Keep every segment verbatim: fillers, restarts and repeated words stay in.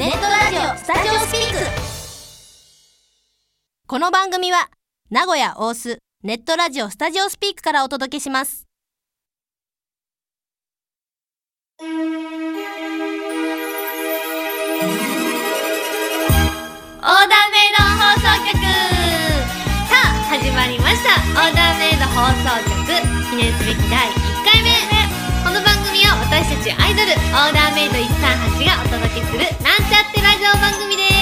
ネットラジオスタジオスピーク。この番組は名古屋大須ネットラジオスタジオスピークからお届けします。オーダーメイド放送局、さあ始まりました。オーダーメイド放送局記念すべきだいいっかいめ。この番組は私たちアイドルオーダーメイドいちさんはちがお届けするなんちゃってラジオ番組です。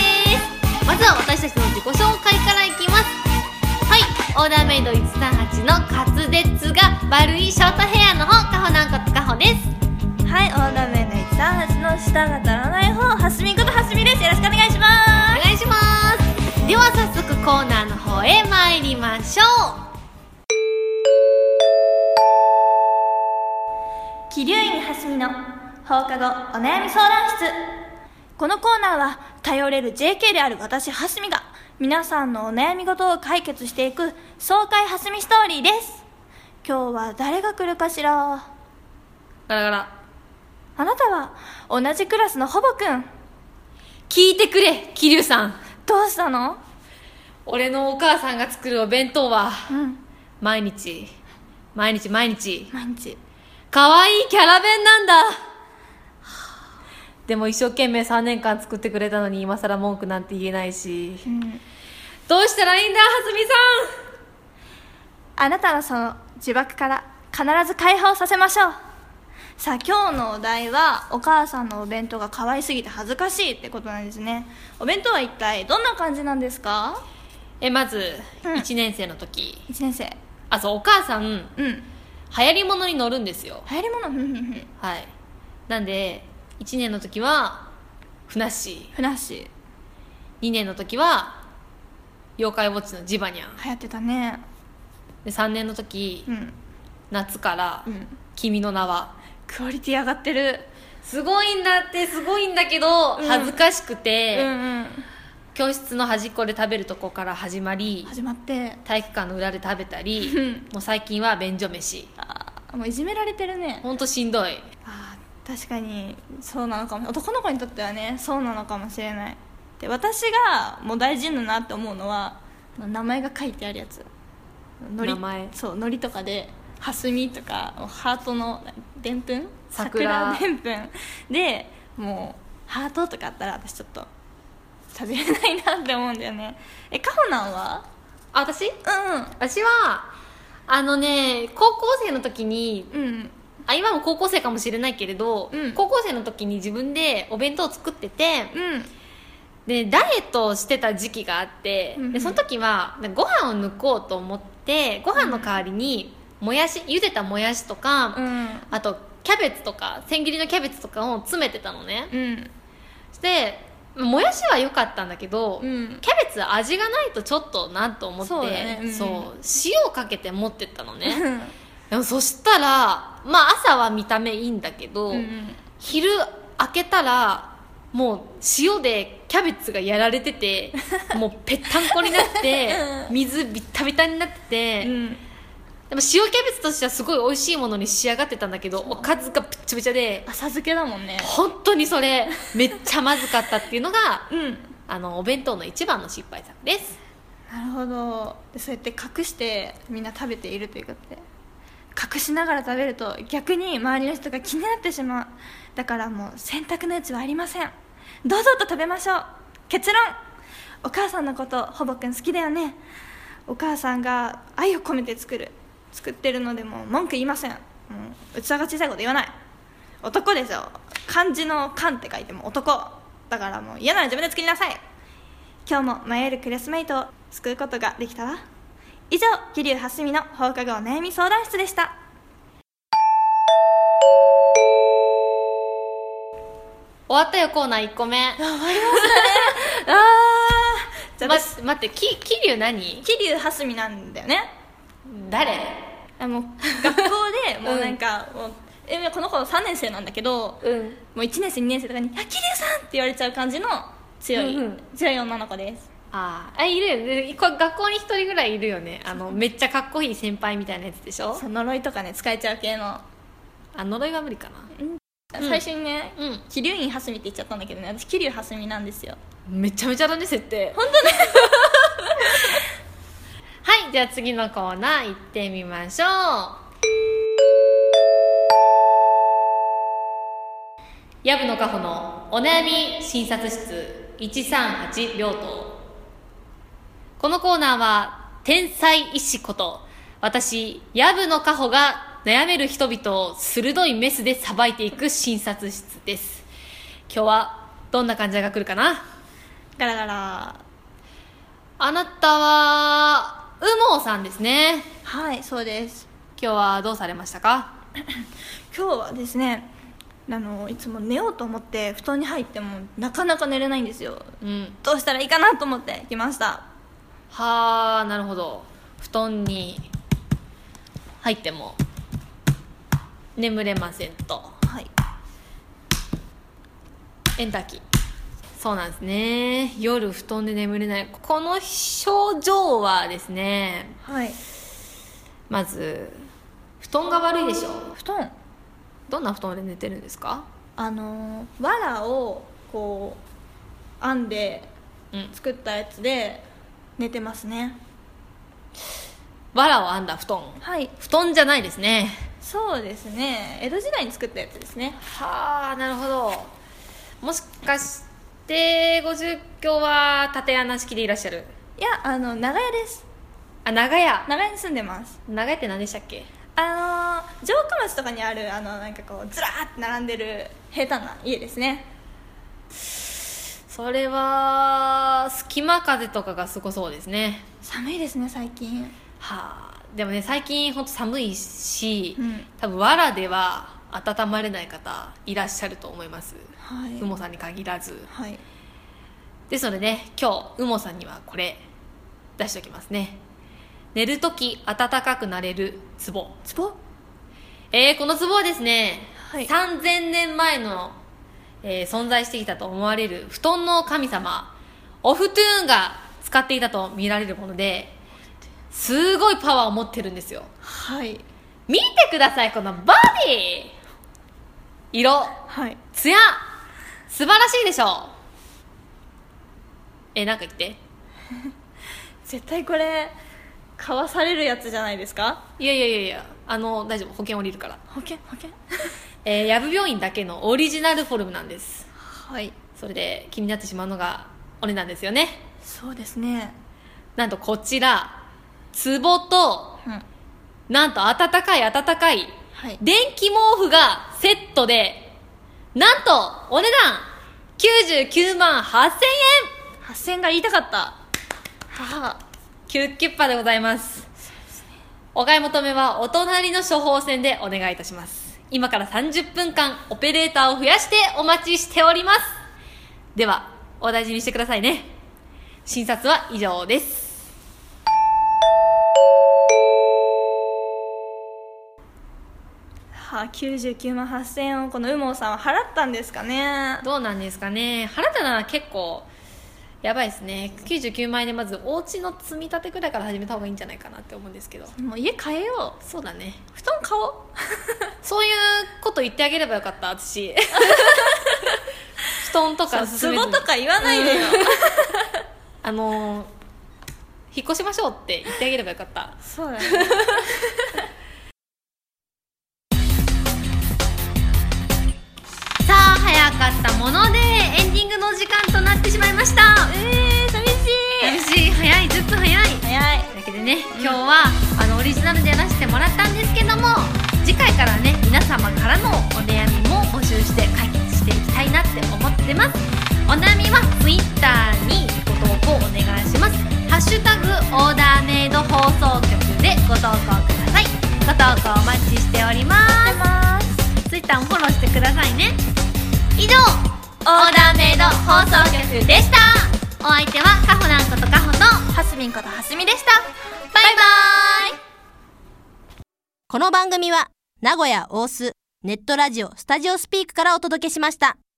まずは私たちの自己紹介からいきます。はい、オーダーメイドいちさんはちの滑舌が悪いショートヘアの方、かほなんことかほです。 はい、オーダーメイドいちさんはちの舌が足らない方、はすみことはすみです。よろしくお願いします。 お願いします。では早速コーナーの方へ参りましょう。 桐生院はすみの放課後お悩み相談室。このコーナーは頼れる ジェーケー である私はすみが皆さんのお悩み事を解決していく爽快はすみストーリーです。今日は誰が来るかしら。 ガラガラ。 あなたは同じクラスのほぼくん。 聞いてくれ桐生さん、 どうしたの？ 俺のお母さんが作るお弁当は、 うん、 毎日毎日毎日毎日かわいいキャラ弁なんだ。でも一生懸命さんねんかん作ってくれたのに今更文句なんて言えないし、 うん、 どうしたらいいんだはすみさん。あなたのその呪縛から必ず解放させましょう。さあ今日のお題はお母さんのお弁当が可愛すぎて恥ずかしいってことなんですね。お弁当は一体どんな感じなんですか？ えまず、 うん、 いちねん生の時、 いちねん生、 あ、そう、お母さん、うん、流行り物に乗るんですよ。 流行り物はい。なんでいちねんの時はふなっしー、 ふなっしー、 にねんの時は妖怪ウォッチのジバニャン、 流行ってたね。 でさんねんの時、うん、夏から、うん、君の名は。 クオリティ上がってる。 すごいんだって、すごいんだけど、うん、恥ずかしくて、 うんうん、 教室の端っこで食べるとこから始まり始まって体育館の裏で食べたりもう最近は便所飯。 あ、もういじめられてるね。 ほんとしんどい。 あ、確かにそうなのかも。男の子にとってはね、そうなのかもしれない。で、私がもう大事だなって思うのは名前が書いてあるやつ。のり、名前、そう、のりとかではすみとかハートのでんぷん、桜でんぷんでもうハートとかあったら私ちょっと食べれないなって思うんだよね。え、かほなんは？ あ、私？うんうん。 私はあのね、高校生の時に、 うん、 あ、今も高校生かもしれないけれど、うん、高校生の時に自分でお弁当を作ってて、うん、でダイエットをしてた時期があって、うん、でその時はご飯を抜こうと思ってご飯の代わりにもやし、茹でたもやしとか、うん、あとキャベツとか千切りのキャベツとかを詰めてたのね、うん、でもやしは良かったんだけど、うん、キャベツ味がないとちょっとなと思って、そうだね、うん、そう塩をかけて持ってったのねでもそしたら、まあ、朝は見た目いいんだけど、うん、昼開けたらもう塩でキャベツがやられててもうぺったんこになって水ビッタビタになってて、うん、でも塩キャベツとしてはすごい美味しいものに仕上がってたんだけど、おかずがぷっちゃぷちゃで、 浅漬けだもんね。 本当にそれめっちゃまずかったっていうのが、うん、あのお弁当の一番の失敗作です。 なるほど。でそうやって隠してみんな食べているということで、隠しながら食べると逆に周りの人が気になってしまう。だからもう選択の余地はありません。どうぞと食べましょう。結論、お母さんのことほぼくん好きだよね。お母さんが愛を込めて作る作ってるのでも文句言いません。もう器が小さいこと言わない。男ですよ。漢字の漢って書いても男だから、もう嫌なら自分で作りなさい。今日も迷えるクラスメイトを救うことができたわ。以上、桐生はすみの放課後お悩み相談室でした。 終わったよ、コーナーいっこめ。 あ、終わりましたねあー、じゃあ、 ま、待って、き桐生何？ 桐生はすみなんだよね。 誰？ あ、もう学校でもうなんか、うん、もうえこの子さんねん生なんだけど、うん、もういちねん生にねん生とかに「あ、桐生さん!」って言われちゃう感じの強い、うんうん、強い女の子です。 ああ、いるよね。学校に一人ぐらいいるよね。あのめっちゃかっこいい先輩みたいなやつでしょ。 そう、呪いとかね使えちゃう系の。 あ、呪いは無理かな。 うん、 うん、最初にね、 うん、 桐生院蓮見って言っちゃったんだけどね、私桐生蓮見なんですよ。 めちゃめちゃだね設定。 本当ねはい、じゃあ次のコーナー行ってみましょう。やぶのかほのお悩み診察室いちさんはち病棟。このコーナーは天才医師こと私やぶのかほが悩める人々を鋭いメスでさばいていく診察室です。今日はどんな患者が来るかな。 ガラガラ。 あなたはうもうさんですね。 はい、そうです。 今日はどうされましたか？ 今日はですね、あのいつも寝ようと思って布団に入ってもなかなか寝れないんですよ、うん、どうしたらいいかなと思って来ました。 はあ、なるほど。布団に入っても眠れませんと。 はい。 エンターキー。そうなんですね。夜布団で眠れない、この症状はですね、 はい、 まず布団が悪いでしょ。 布団、 どんな布団で寝てるんですか？ あの藁をこう編んで作ったやつで寝てますね、 うん、藁を編んだ布団。 はい。 布団じゃないですね。 そうですね、江戸時代に作ったやつですね。 はあ、なるほど。もしかしてでご住居は竪穴式でいらっしゃる？ いや、あの長屋です。 あ、長屋。 長屋に住んでます。 長屋って何でしたっけ？ あの城下町とかにある、あのなんかこうずらーって並んでる平坦な家ですね。 それは隙間風とかがすごそうですね。 寒いですね最近。 はあ、でもね最近ほんと寒いし、うん、多分藁では温まれない方いらっしゃると思います。はい、うもさんに限らず、はい、ですのでね、今日うもさんにはこれ出しておきますね。寝るとき暖かくなれるツボ。 ツボ？ えー、このツボはですね、 はい、 さんぜんねんまえの、えー、存在していたと思われる布団の神様オフトゥーンが使っていたと見られるもので、すごいパワーを持ってるんですよ。 はい。 見てください、このバディ、色、 はい、 ツヤ、素晴らしいでしょ。え、なんか言って絶対これ買わされるやつじゃないですか？ いやいやいやいや、あの大丈夫、保険降りるから。 保険保険えー、ヤブ病院だけのオリジナルフォルムなんです。 はい。 それで気になってしまうのがお値段ですよね。 そうですね。 なんとこちらツボと、うん、なんと温かい温かい、はい、電気毛布がセットでなんとお値段きゅうじゅうきゅうまんはっせんえん。 はっせんえんが言いたかった。はキュッキュッパでございます。お買い求めはお隣の処方箋でお願いいたします。今からさんじゅっぷんかんオペレーターを増やしてお待ちしております。ではお大事にしてくださいね。診察は以上です。 はあ、きゅうじゅうきゅうまんはっせんえんをこのうもうさんは払ったんですかね。 どうなんですかね。払ったなら結構やばいですね。きゅうじゅうきゅうまんえんでまずお家の積み立てくらいから始めた方がいいんじゃないかなって思うんですけど。 もう家変えよう。 そうだね、 布団買おうそういうこと言ってあげればよかった私布団とか勧めずに、 ツボとか言わないでよあのー、引っ越しましょうって言ってあげればよかった。 そうだねさあ早かったものでエンディングの時間となってしまいました。 えー、寂しい寂しい。早い、じゅっぷん早い早い。 というわけでね、うん、今日はあのオリジナルでやらせてもらったんですけども、次回からね皆様からのお悩みも募集して解決していきたいなって思ってます。お悩みは Twitter にご投稿お願いします。ハッシュタグオーダーメイド放送局でご投稿ください。ご投稿お待ちしております。 Twitter もフォローしてくださいね。以上、オーダーメイド放送局でした。お相手はカホナンことカホとハスミンことハスミでした。 バイバーイ。 この番組は名古屋大須ネットラジオスタジオスピークからお届けしました。